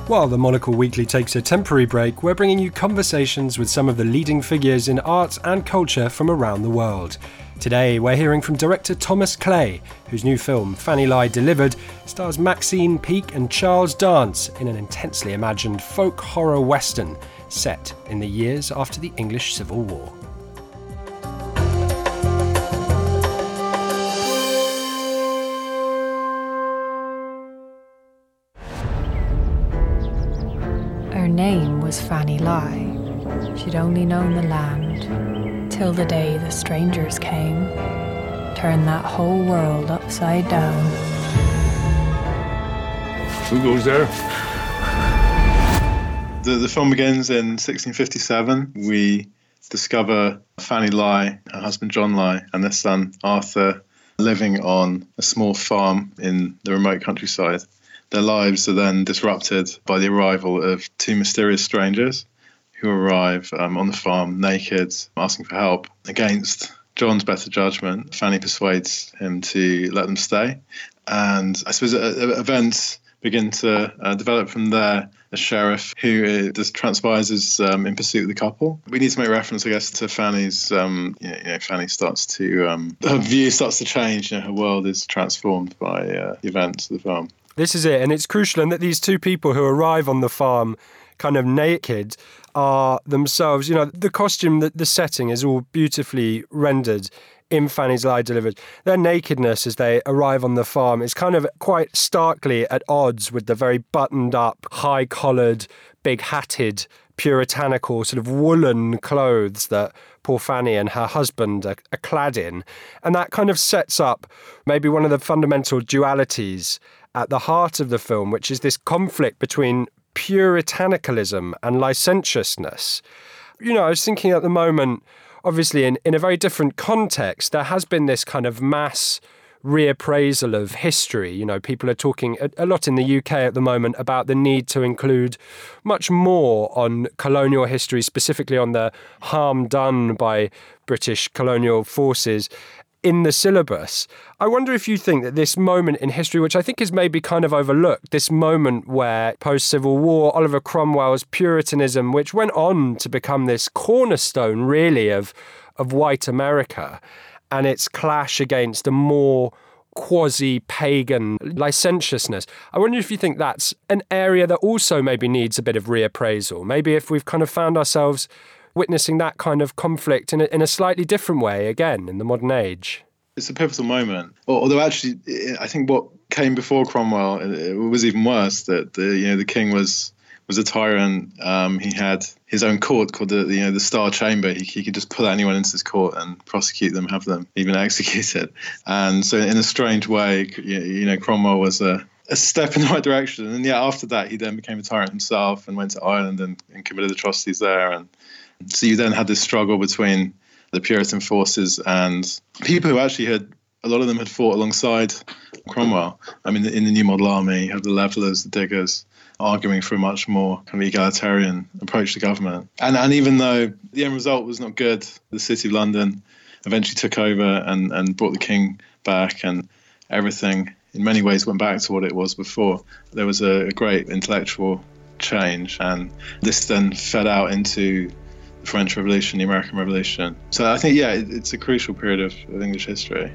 While the Monocle Weekly takes a temporary break, we're bringing you conversations with some of the leading figures in art and culture from around the world. Today, we're hearing from director Thomas Clay, whose new film, Fanny Lie Delivered, stars Maxine Peake and Charles Dance in an intensely imagined folk horror western set in the years after the English Civil War. Her name was Fanny Lie. She'd only known the land till the day the strangers came, turned that whole world upside down. Who goes there? The film begins in 1657. We discover Fanny Lie, her husband John Lie, and their son Arthur living on a small farm in the remote countryside. Their lives are then disrupted by the arrival of two mysterious strangers who arrive on the farm naked, asking for help. Against John's better judgment, Fanny persuades him to let them stay. And I suppose events begin to develop from there. A sheriff who just transpires is in pursuit of the couple. We need to make reference, I guess, to Fanny's. Fanny starts to her view starts to change. Her world is transformed by the events of the film. This is it, and it's crucial in that these two people who arrive on the farm kind of naked are themselves, the costume, the setting is all beautifully rendered in Fanny's Lie Delivered. Their nakedness as they arrive on the farm is kind of quite starkly at odds with the very buttoned up, high-collared, big-hatted, puritanical sort of woolen clothes that poor Fanny and her husband are clad in. And that kind of sets up maybe one of the fundamental dualities at the heart of the film, which is this conflict between puritanicalism and licentiousness. I was thinking at the moment, obviously in a very different context, there has been this kind of mass reappraisal of history. People are talking a lot in the UK at the moment about the need to include much more on colonial history, specifically on the harm done by British colonial forces in the syllabus. I wonder if you think that this moment in history, which I think is maybe kind of overlooked, this moment where post-Civil War, Oliver Cromwell's Puritanism, which went on to become this cornerstone really of white America, and its clash against a more quasi-pagan licentiousness. I wonder if you think that's an area that also maybe needs a bit of reappraisal. Maybe if we've kind of found ourselves witnessing that kind of conflict in a slightly different way again in the modern age. It's a pivotal moment. Although actually, I think what came before Cromwell it was even worse. That the king was a tyrant. He had his own court called the Star Chamber. He could just pull anyone into his court and prosecute them, have them even executed. And so, in a strange way, Cromwell was a step in the right direction. And yet, after that, he then became a tyrant himself and went to Ireland and committed atrocities there. And so you then had this struggle between the Puritan forces and people who actually a lot of them had fought alongside Cromwell. I mean, in the New Model Army, you have the Levellers, the Diggers, arguing for a much more kind of egalitarian approach to government. And even though the end result was not good, the City of London eventually took over and brought the king back, and everything in many ways went back to what it was before. There was a great intellectual change, and this then fed out into the French Revolution, the American Revolution. So I think, it's a crucial period of English history.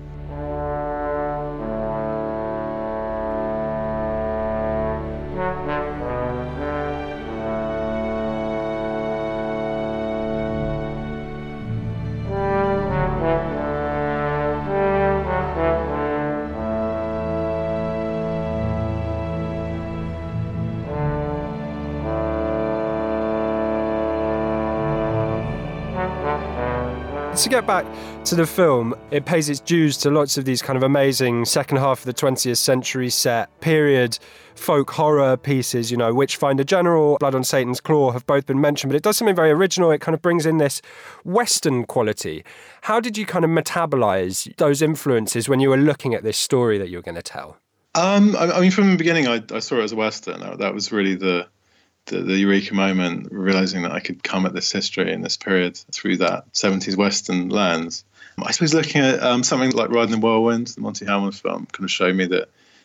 To get back to the film, it pays its dues to lots of these kind of amazing second half of the 20th century set period folk horror pieces, Witchfinder General, Blood on Satan's Claw have both been mentioned, but it does something very original. It kind of brings in this Western quality. How did you kind of metabolize those influences when you were looking at this story that you were going to tell? I mean, from the beginning, I saw it as a Western. That was really the eureka moment, realizing that I could come at this history and this period through that 70s Western lens. I suppose looking at something like Riding the Whirlwind, the Monty Hellman film, kind of showed me that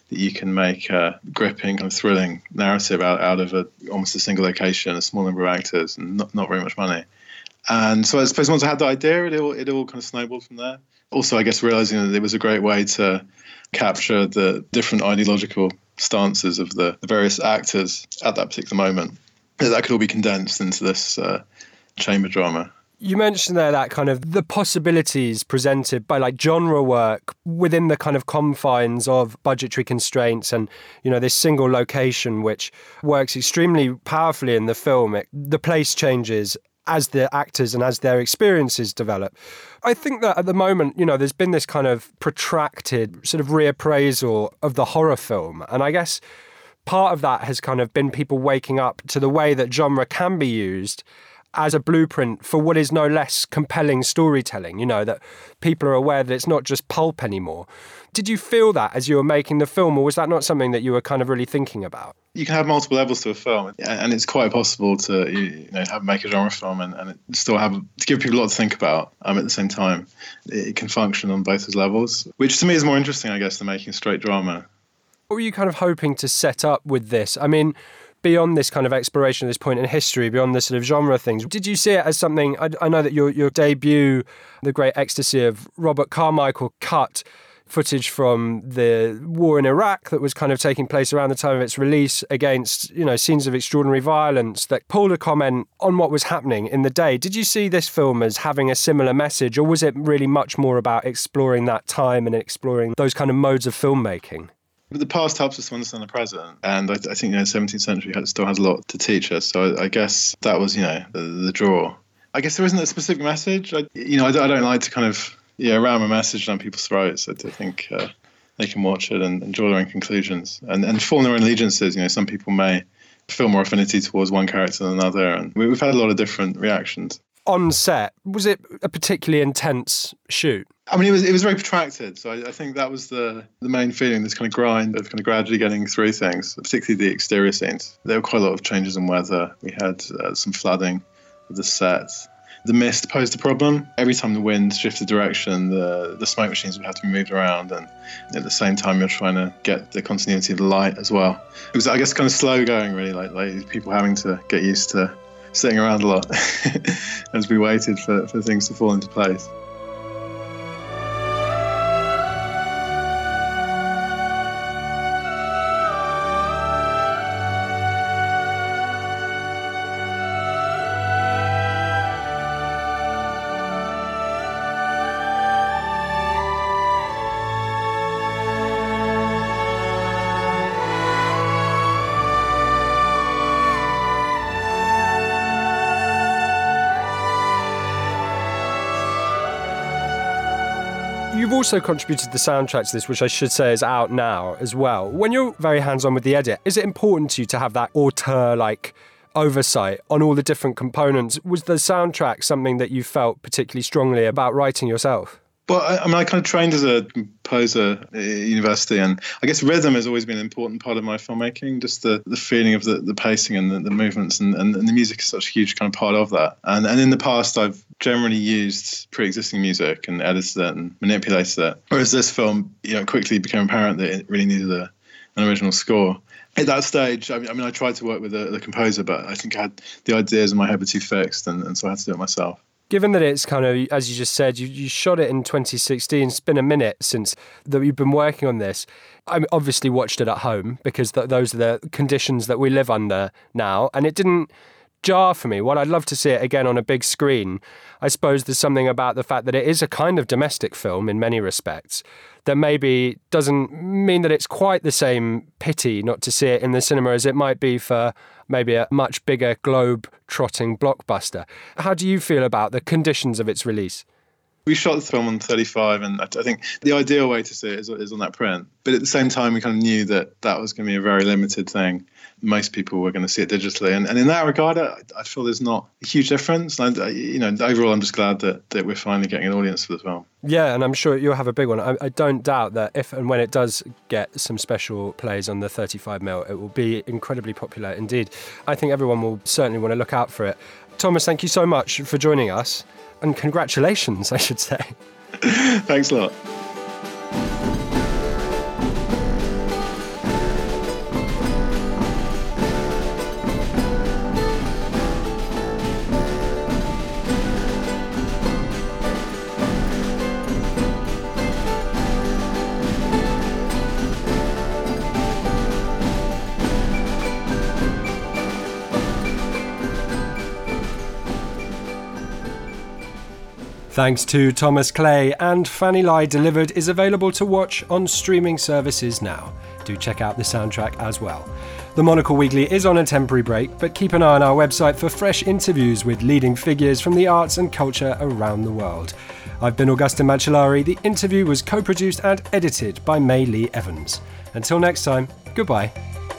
that you can make a gripping, kind of thrilling narrative out of almost a single location, a small number of actors, and not very much money. And so I suppose once I had the idea, it all kind of snowballed from there. Also, I guess realising that it was a great way to capture the different ideological stances of the various actors at that particular moment. That could all be condensed into this chamber drama. You mentioned there that kind of the possibilities presented by like genre work within the kind of confines of budgetary constraints and, you know, this single location, which works extremely powerfully in the film. The place changes as the actors and as their experiences develop. I think that at the moment, you know, there's been this kind of protracted sort of reappraisal of the horror film. And I guess part of that has kind of been people waking up to the way that genre can be used as a blueprint for what is no less compelling storytelling, you know, that people are aware that it's not just pulp anymore. Did you feel that as you were making the film, or was that not something that you were kind of really thinking about? You can have multiple levels to a film, and it's quite possible to make a genre film and it still to give people a lot to think about at the same time. It can function on both those levels, which to me is more interesting, I guess, than making a straight drama. What were you kind of hoping to set up with this? I mean, beyond this kind of exploration of this point in history, beyond the sort of genre things, did you see it as something, I know that your debut, The Great Ecstasy of Robert Carmichael, cut footage from the war in Iraq that was kind of taking place around the time of its release against, you know, scenes of extraordinary violence that pulled a comment on what was happening in the day. Did you see this film as having a similar message, or was it really much more about exploring that time and exploring those kind of modes of filmmaking? But the past helps us to understand the present, and I think the 17th century still has a lot to teach us. So I guess that was, the draw. I guess there isn't a specific message. I don't like to kind of ram a message down people's throats. I think they can watch it and draw their own conclusions and form their own allegiances. Some people may feel more affinity towards one character than another, and we've had a lot of different reactions. On set, was it a particularly intense shoot? I mean, it was very protracted, so I think that was the main feeling, this kind of grind of kind of gradually getting through things, particularly the exterior scenes. There were quite a lot of changes in weather. We had some flooding of the set. The mist posed a problem. Every time the wind shifted direction, the smoke machines would have to be moved around, and at the same time you're trying to get the continuity of the light as well. It was, I guess, kind of slow going, really, like people having to get used to sitting around a lot as we waited for things to fall into place. You've also contributed the soundtrack to this, which I should say is out now as well. When you're very hands-on with the edit, is it important to you to have that auteur-like oversight on all the different components? Was the soundtrack something that you felt particularly strongly about writing yourself? Well, I kind of trained as a composer at university, and I guess rhythm has always been an important part of my filmmaking, just the feeling of the pacing and the movements, and the music is such a huge kind of part of that. And in the past, I've generally used pre-existing music and edited it and manipulated it, whereas this film, quickly became apparent that it really needed an original score. At that stage, I tried to work with the composer, but I think I had the ideas in my head were too fixed, and so I had to do it myself. Given that it's kind of, as you just said, you shot it in 2016, it's been a minute since that you've been working on this. I obviously watched it at home because those are the conditions that we live under now, and it didn't jar for me. While I'd love to see it again on a big screen, I suppose there's something about the fact that it is a kind of domestic film in many respects that maybe doesn't mean that it's quite the same pity not to see it in the cinema as it might be for maybe a much bigger globe-trotting blockbuster. How do you feel about the conditions of its release? We shot the film on 35, and I think the ideal way to see it is on that print. But at the same time, we kind of knew that was going to be a very limited thing. Most people were going to see it digitally. And in that regard, I feel there's not a huge difference. And overall, I'm just glad that we're finally getting an audience for the film. Yeah, and I'm sure you'll have a big one. I don't doubt that if and when it does get some special plays on the 35mm, it will be incredibly popular indeed. I think everyone will certainly want to look out for it. Thomas, thank you so much for joining us. And congratulations, I should say. Thanks a lot. Thanks to Thomas Clay, and Fanny Lai Delivered is available to watch on streaming services now. Do check out the soundtrack as well. The Monocle Weekly is on a temporary break, but keep an eye on our website for fresh interviews with leading figures from the arts and culture around the world. I've been Augustin Macellari. The interview was co-produced and edited by May Lee Evans. Until next time, goodbye.